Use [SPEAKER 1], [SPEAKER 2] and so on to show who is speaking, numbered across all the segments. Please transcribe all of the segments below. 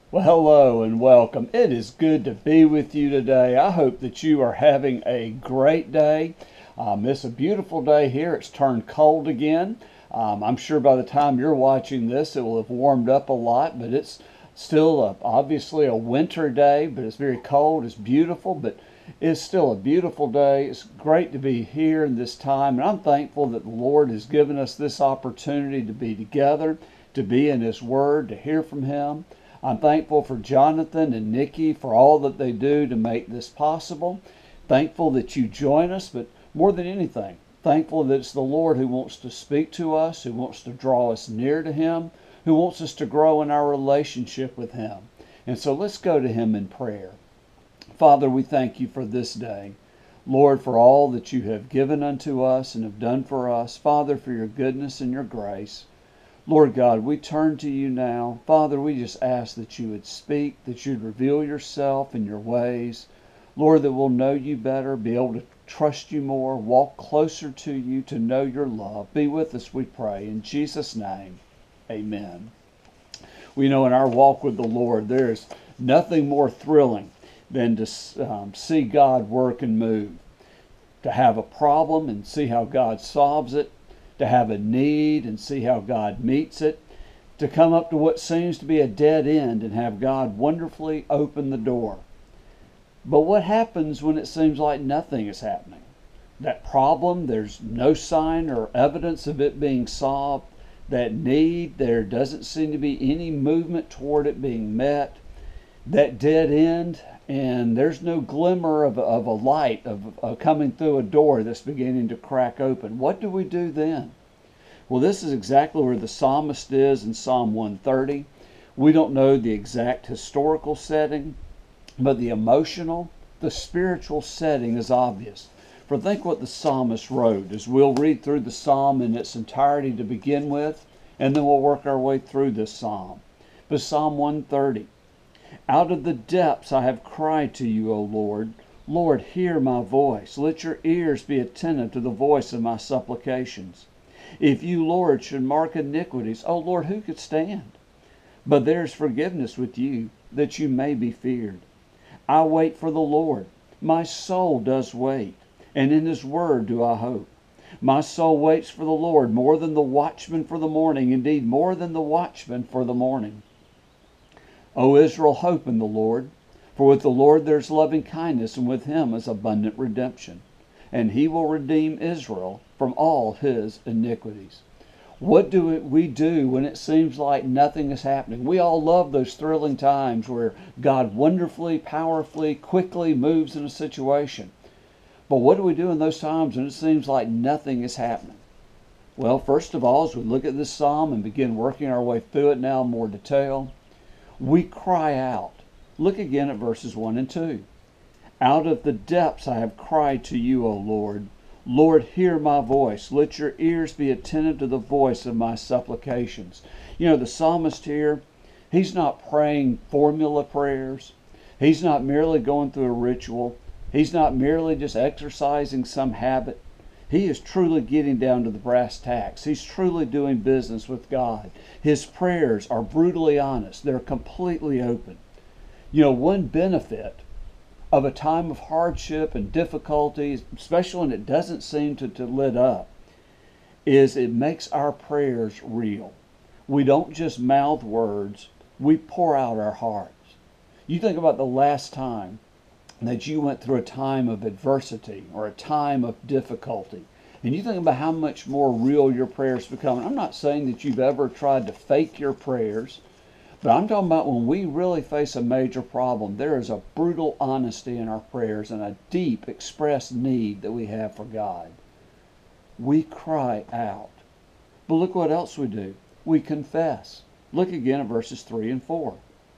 [SPEAKER 1] Well, hello and welcome. It is good to be with you today. I hope that you are having a great day. It's a beautiful day here. It's turned cold again. I'm sure by the time you're watching this, it will have warmed up a lot, but it's still obviously a winter day, but it's very cold. It's beautiful, but it's still a beautiful day. It's great to be here in this time, and I'm thankful that the Lord has given us this opportunity to be together, to be in His Word, to hear from Him. I'm thankful for Jonathan and Nikki for all that they do to make this possible. Thankful that you join us, but more than anything, thankful that it's the Lord who wants to speak to us, who wants to draw us near to Him, who wants us to grow in our relationship with Him. And so let's go to Him in prayer. Father, we thank you for this day. Lord, for all that you have given unto us and have done for us. Father, for your goodness and your grace. Lord God, we turn to you now. Father, we just ask that you would speak, that you'd reveal yourself and your ways. Lord, that we'll know you better, be able to trust you more, walk closer to you, to know your love. Be with us, we pray. In Jesus' name, amen. We know in our walk with the Lord, there is nothing more thrilling than to see God work and move. To have a problem and see how God solves it. To have a need and see how God meets it, to come up to what seems to be a dead end and have God wonderfully open the door. But what happens when it seems like nothing is happening? That problem, there's no sign or evidence of it being solved. That need, there doesn't seem to be any movement toward it being met. That dead end, and there's no glimmer of a light of coming through a door that's beginning to crack open. What do we do then? Well, this is exactly where the psalmist is in Psalm 130. We don't know the exact historical setting, but the emotional, the spiritual setting is obvious. For think what the psalmist wrote, as we'll read through the psalm in its entirety to begin with, and then we'll work our way through this psalm. But Psalm 130, out of the depths I have cried to you, O Lord. Lord, hear my voice. Let your ears be attentive to the voice of my supplications. If you, Lord, should mark iniquities, O Lord, who could stand? But there is forgiveness with you, that you may be feared. I wait for the Lord. My soul does wait, and in His word do I hope. My soul waits for the Lord more than the watchman for the morning, indeed more than the watchman for the morning. O Israel, hope in the Lord, for with the Lord there's loving kindness, and with Him is abundant redemption. And He will redeem Israel from all his iniquities. What do we do when it seems like nothing is happening? We all love those thrilling times where God wonderfully, powerfully, quickly moves in a situation. But what do we do in those times when it seems like nothing is happening? Well, first of all, as we look at this psalm and begin working our way through it now in more detail, we cry out. Look again at verses 1 and 2. Out of the depths I have cried to you, O Lord. Lord, hear my voice. Let your ears be attentive to the voice of my supplications. You know, the psalmist here, he's not praying formula prayers. He's not merely going through a ritual. He's not merely just exercising some habit. He is truly getting down to the brass tacks. He's truly doing business with God. His prayers are brutally honest. They're completely open. You know, one benefit of a time of hardship and difficulty, especially when it doesn't seem to let up, is it makes our prayers real. We don't just mouth words, we pour out our hearts. You think about the last time that you went through a time of adversity or a time of difficulty, and you think about how much more real your prayers become. I'm not saying that you've ever tried to fake your prayers, but I'm talking about when we really face a major problem, there is a brutal honesty in our prayers and a deep expressed need that we have for God. We cry out. But look what else we do. We confess. Look again at verses 3 and 4.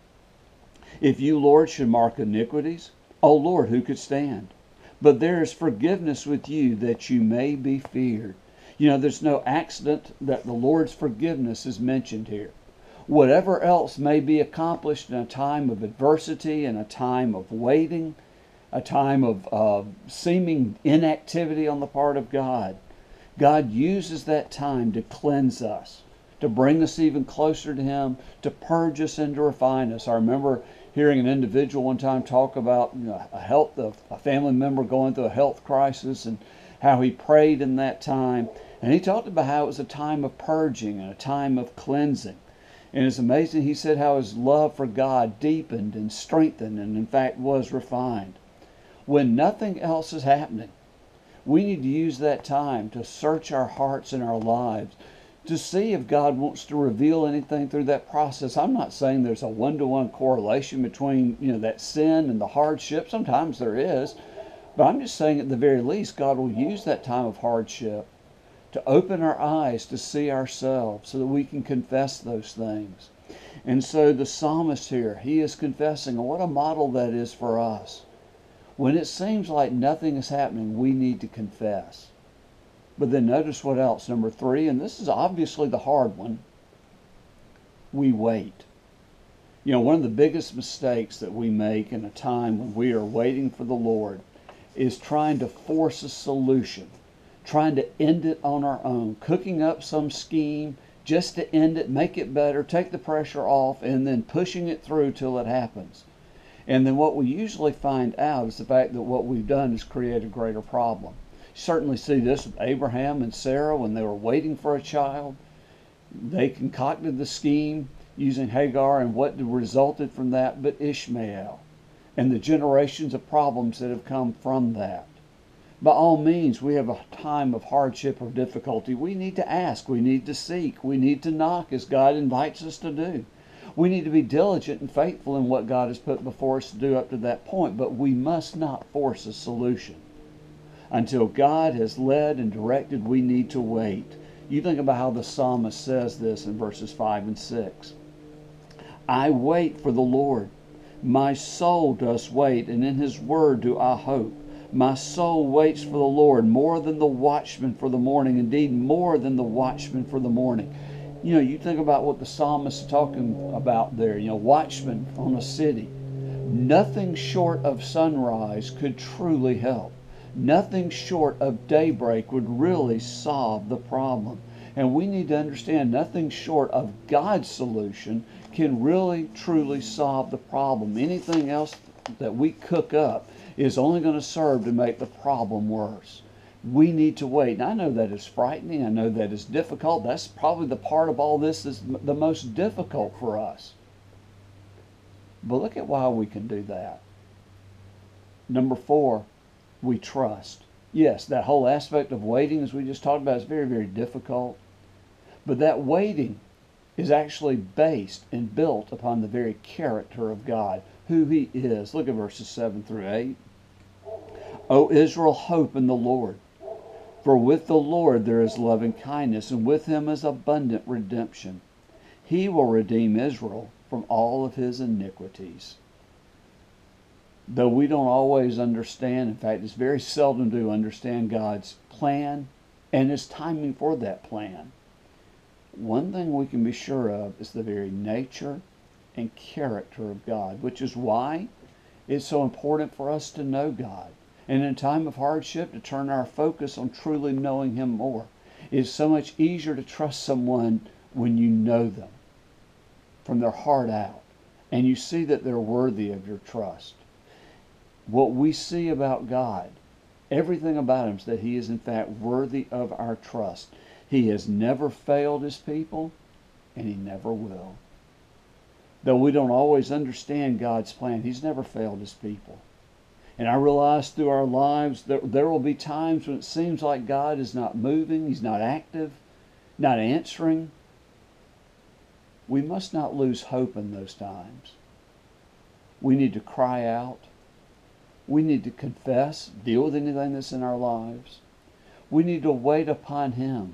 [SPEAKER 1] If you, Lord, should mark iniquities, O Lord, who could stand? But there is forgiveness with you, that you may be feared. You know, there's no accident that the Lord's forgiveness is mentioned here. Whatever else may be accomplished in a time of adversity, in a time of waiting, a time of seeming inactivity on the part of God, God uses that time to cleanse us, to bring us even closer to Him, to purge us and to refine us. I remember hearing an individual one time talk about a family member going through a health crisis and how he prayed in that time. And he talked about how it was a time of purging and a time of cleansing. And it's amazing, he said how his love for God deepened and strengthened and in fact was refined. When nothing else is happening, we need to use that time to search our hearts and our lives to see if God wants to reveal anything through that process. I'm not saying there's a one-to-one correlation between that sin and the hardship. Sometimes there is. But I'm just saying at the very least, God will use that time of hardship to open our eyes to see ourselves so that we can confess those things. And so the psalmist here, he is confessing, and what a model that is for us. When it seems like nothing is happening, we need to confess. But then notice what else, number 3, and this is obviously the hard one. We wait. One of the biggest mistakes that we make in a time when we are waiting for the Lord is trying to force a solution, trying to end it on our own, cooking up some scheme just to end it, make it better, take the pressure off, and then pushing it through till it happens. And then what we usually find out is the fact that what we've done is create a greater problem. You certainly see this with Abraham and Sarah when they were waiting for a child. They concocted the scheme using Hagar, and what resulted from that but Ishmael and the generations of problems that have come from that. By all means, we have a time of hardship or difficulty. We need to ask, we need to seek, we need to knock as God invites us to do. We need to be diligent and faithful in what God has put before us to do up to that point, but we must not force a solution. Until God has led and directed, we need to wait. You think about how the psalmist says this in verses 5 and 6. I wait for the Lord. My soul does wait, and in His word do I hope. My soul waits for the Lord more than the watchman for the morning, indeed more than the watchman for the morning. You think about what the psalmist is talking about there, watchmen on a city. Nothing short of sunrise could truly help. Nothing short of daybreak would really solve the problem. And we need to understand nothing short of God's solution can really, truly solve the problem. Anything else that we cook up is only going to serve to make the problem worse. We need to wait. And I know that is frightening. I know that is difficult. That's probably the part of all this that's the most difficult for us. But look at why we can do that. Number 4, we trust. Yes, that whole aspect of waiting, as we just talked about, is very, very difficult. But that waiting is actually based and built upon the very character of God, who He is. Look at verses 7 through 8. O Israel, hope in the Lord. For with the Lord there is loving kindness, and with Him is abundant redemption. He will redeem Israel from all of his iniquities. Though we don't always understand, in fact, it's very seldom do understand God's plan and His timing for that plan, one thing we can be sure of is the very nature and character of God, which is why it's so important for us to know God. And in a time of hardship, to turn our focus on truly knowing Him more. It's so much easier to trust someone when you know them from their heart out, and you see that they're worthy of your trust. What we see about God, everything about Him, is that He is in fact worthy of our trust. He has never failed His people, and He never will. Though we don't always understand God's plan, He's never failed His people. And I realize through our lives that there will be times when it seems like God is not moving, He's not active, not answering. We must not lose hope in those times. We need to cry out. We need to confess, deal with anything that's in our lives. We need to wait upon Him.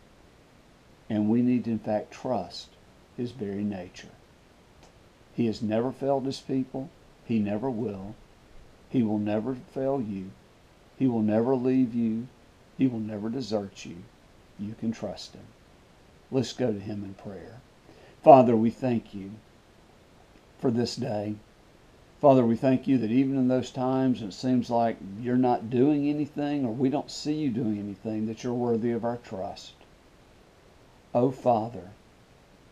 [SPEAKER 1] And we need to, in fact, trust His very nature. He has never failed His people. He never will. He will never fail you. He will never leave you. He will never desert you. You can trust Him. Let's go to Him in prayer. Father, we thank You for this day. Father, we thank You that even in those times it seems like You're not doing anything, or we don't see You doing anything, that You're worthy of our trust. Oh, Father,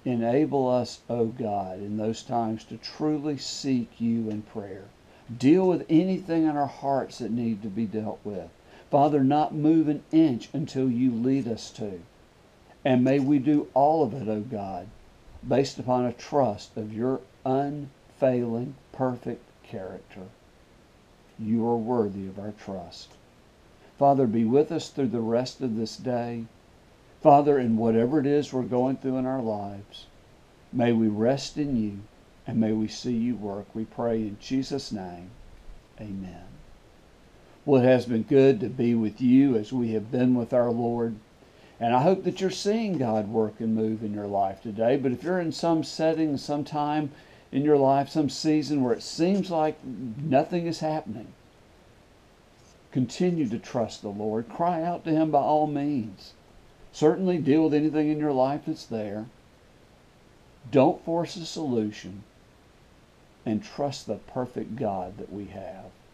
[SPEAKER 1] Enable us, O God, in those times to truly seek you in prayer. Deal with anything in our hearts that need to be dealt with. Father, not move an inch until you lead us to. And may we do all of it, O God, based upon a trust of your unfailing, perfect character. You are worthy of our trust. Father, be with us through the rest of this day. Father, in whatever it is we're going through in our lives, may we rest in you and may we see you work. We pray in Jesus' name. Amen. Well, it has been good to be with you as we have been with our Lord. And I hope that you're seeing God work and move in your life today. But if you're in some setting, some time in your life, some season where it seems like nothing is happening, continue to trust the Lord. Cry out to Him by all means. Certainly deal with anything in your life that's there. Don't force a solution. And trust the perfect God that we have.